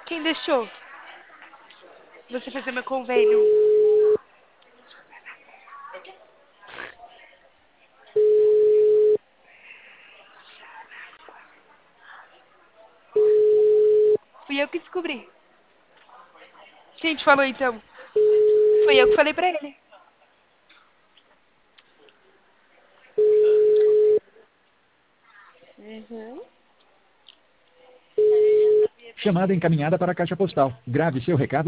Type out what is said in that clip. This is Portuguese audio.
Quem deixou você fazer meu convênio? Fui eu que descobri. Quem te falou então? Fui eu que falei pra ele. Uhum. Chamada encaminhada para a caixa postal. Grave seu recado.